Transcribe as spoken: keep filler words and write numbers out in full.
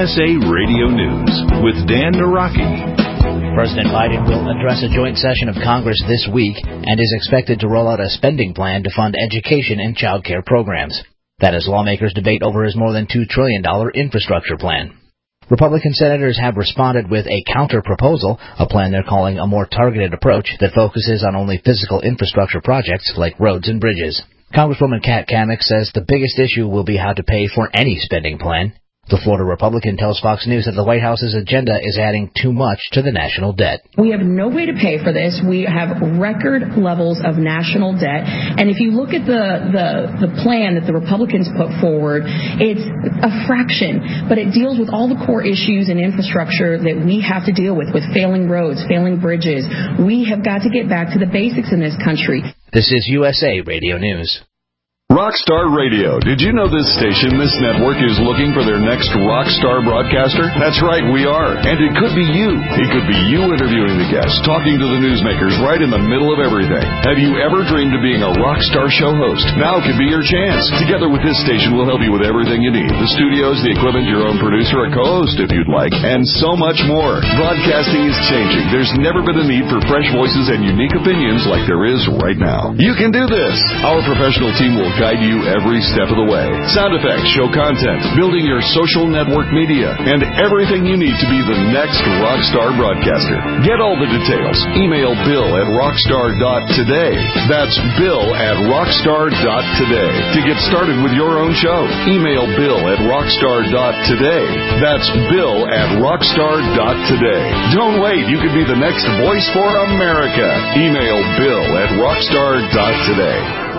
S A Radio News with Dan Naraki. President Biden will address a joint session of Congress this week and is expected to roll out a spending plan to fund education and child care programs. That as lawmakers debate over his more than two trillion dollars infrastructure plan. Republican senators have responded with a counter-proposal, a plan they're calling a more targeted approach that focuses on only physical infrastructure projects like roads and bridges. Congresswoman Kat Cammack says the biggest issue will be how to pay for any spending plan. The Florida Republican tells Fox News that the White House's agenda is adding too much to the national debt. We have no way to pay for this. We have record levels of national debt. And if you look at the, the, the plan that the Republicans put forward, it's a fraction. But it deals with all the core issues in infrastructure that we have to deal with, with failing roads, failing bridges. We have got to get back to the basics in this country. This is U S A Radio News. Rockstar Radio. Did you know this station, this network, is looking for their next rock star broadcaster? That's right, we are. And it could be you. It could be you interviewing the guests, talking to the newsmakers right in the middle of everything. Have you ever dreamed of being a rock star show host? Now could be your chance. Together with this station, we'll help you with everything you need. The studios, the equipment, your own producer, a co-host if you'd like, and so much more. Broadcasting is changing. There's never been a need for fresh voices and unique opinions like there is right now. You can do this. Our professional team will guide you every step of the way. Sound effects, show content, building your social network media, and everything you need to be the next rockstar broadcaster. Get all the details. Email Bill at rockstar dot today. That's Bill at rockstar dot today. To get started with your own show, email Bill at rockstar dot today. That's Bill at rockstar dot today. Don't wait. You could be the next voice for America. Email Bill at rockstar dot today.